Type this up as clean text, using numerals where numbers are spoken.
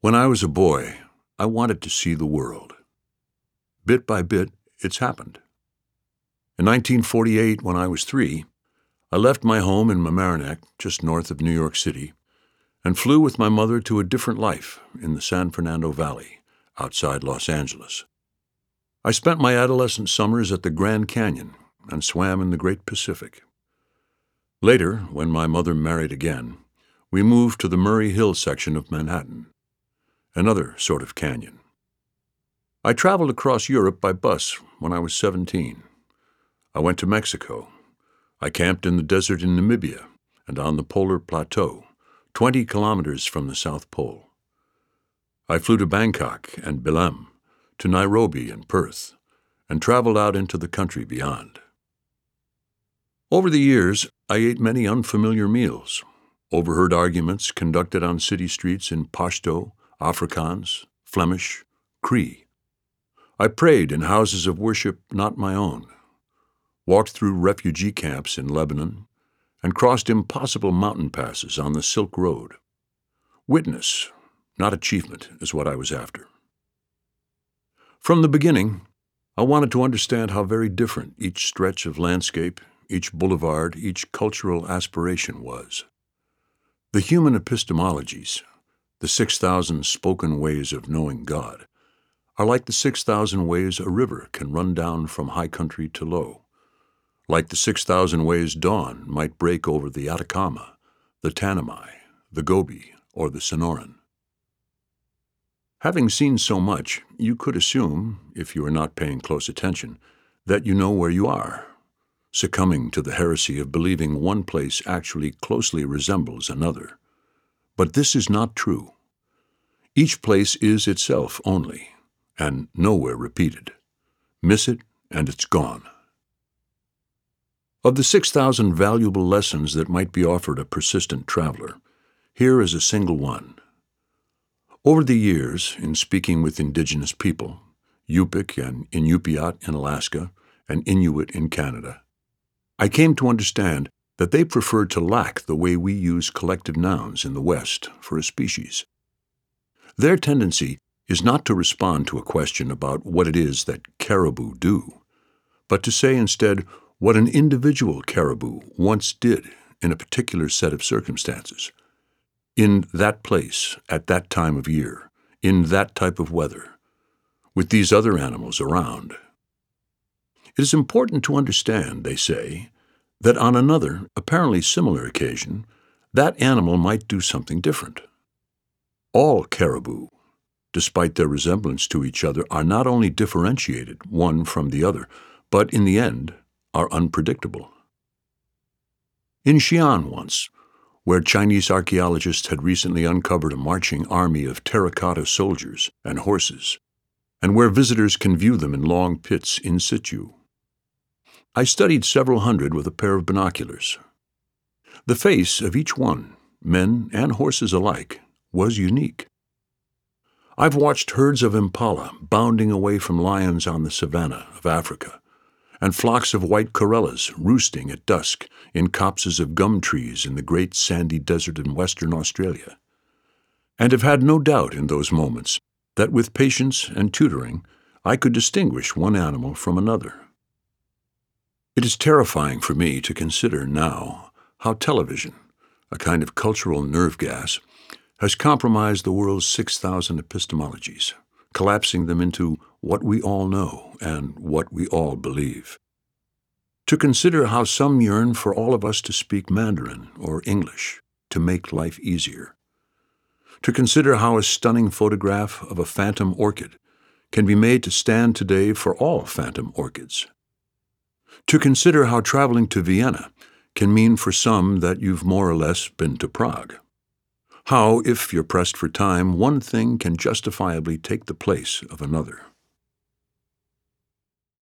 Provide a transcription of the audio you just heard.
When I was a boy, I wanted to see the world. Bit by bit, it's happened. In 1948, when I was 3, I left my home in Mamaroneck, just north of New York City, and flew with my mother to a different life in the San Fernando Valley, outside Los Angeles. I spent my adolescent summers at the Grand Canyon and swam in the Great Pacific. Later, when my mother married again, we moved to the Murray Hill section of Manhattan, another sort of canyon. I traveled across Europe by bus when I was 17. I went to Mexico. I camped in the desert in Namibia and on the Polar Plateau, 20 kilometers from the South Pole. I flew to Bangkok and Belém, to Nairobi and Perth, and traveled out into the country beyond. Over the years, I ate many unfamiliar meals, overheard arguments conducted on city streets in Pashto, Afrikaans, Flemish, Cree. I prayed in houses of worship not my own, walked through refugee camps in Lebanon, and crossed impossible mountain passes on the Silk Road. Witness, not achievement, is what I was after. From the beginning, I wanted to understand how very different each stretch of landscape, each boulevard, each cultural aspiration was. The human epistemologies, the 6,000 spoken ways of knowing God, are like the 6,000 ways a river can run down from high country to low, like the 6,000 ways dawn might break over the Atacama, the Tanami, the Gobi, or the Sonoran. Having seen so much, you could assume, if you are not paying close attention, that you know where you are, succumbing to the heresy of believing one place actually closely resembles another. But this is not true. Each place is itself only, and nowhere repeated. Miss it, and it's gone. Of the 6,000 valuable lessons that might be offered a persistent traveler, here is a single one. Over the years, in speaking with indigenous people, Yupik and Inupiat in Alaska and Inuit in Canada, I came to understand that they preferred to lack the way we use collective nouns in the West for a species. Their tendency is not to respond to a question about what it is that caribou do, but to say instead what an individual caribou once did in a particular set of circumstances, in that place, at that time of year, in that type of weather, with these other animals around. It is important to understand, they say, that on another, apparently similar occasion, that animal might do something different. All caribou, despite their resemblance to each other, are not only differentiated one from the other, but in the end are unpredictable. In Xi'an once, where Chinese archaeologists had recently uncovered a marching army of terracotta soldiers and horses, and where visitors can view them in long pits in situ, I studied several hundred with a pair of binoculars. The face of each one, men and horses alike, was unique. I've watched herds of impala bounding away from lions on the savanna of Africa, and flocks of white corellas roosting at dusk in copses of gum trees in the great sandy desert in Western Australia, and have had no doubt in those moments that with patience and tutoring I could distinguish one animal from another. It is terrifying for me to consider now how television, a kind of cultural nerve gas, has compromised the world's 6,000 epistemologies, collapsing them into what we all know and what we all believe. To consider how some yearn for all of us to speak Mandarin or English to make life easier. To consider how a stunning photograph of a phantom orchid can be made to stand today for all phantom orchids. To consider how traveling to Vienna can mean for some that you've more or less been to Prague. How, if you're pressed for time, one thing can justifiably take the place of another.